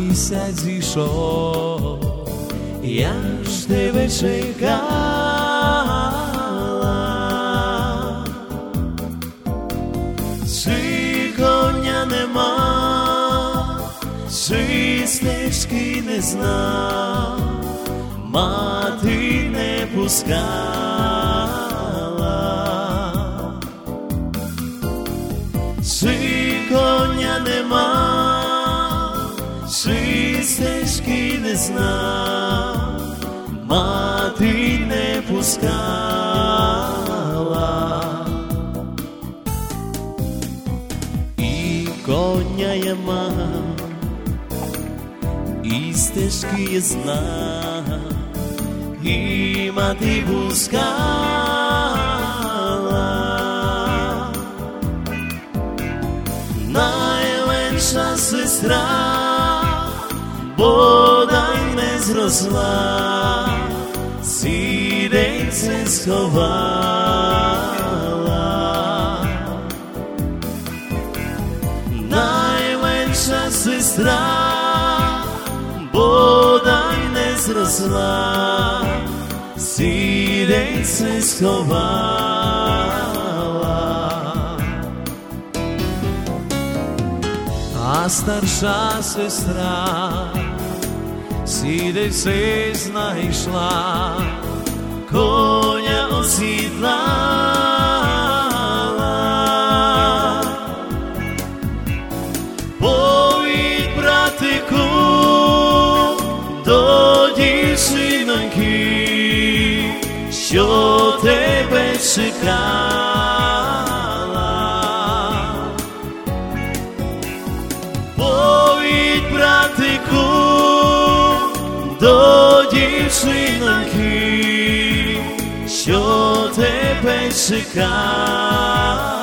місяць зійшов, я ж тебе чекала. Чи коня нема, чи стежки не знав, мати не пускала. Чи коня нема, чи стежки не знав, мати не пускала. І коня я мав, і стежки я знав, і мати пускала. Найменша сестра бодай не зросла, сідельце сховала. Найменша сестра бодай не зросла, сідельце сховала. А старша сестра сідельце знайшла, коня осідлала. Повідь, братику, до дівчиноньки, що тебе чекала. Повідь, братику, до дівчиноньки, що тебе чекала.